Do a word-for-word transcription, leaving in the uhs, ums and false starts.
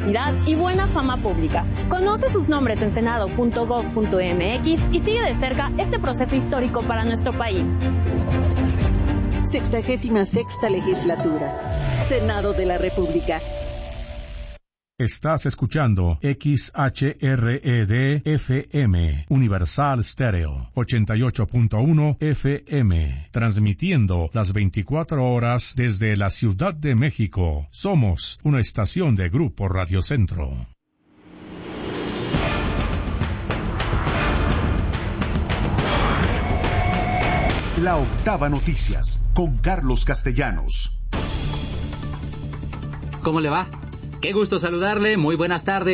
honestidad y buena fama pública. Conoce sus nombres en senado punto gob punto mx y sigue de cerca este proceso histórico para nuestro país. Sexagésima sexta legislatura. Senado de la República. Estás escuchando X H R E D F M, Universal Stereo, ochenta y ocho punto uno F M, transmitiendo las veinticuatro horas desde la Ciudad de México. Somos una estación de Grupo Radio Centro. La Octava Noticias, con Carlos Castellanos. ¿Cómo le va? Qué gusto saludarle, muy buenas tardes.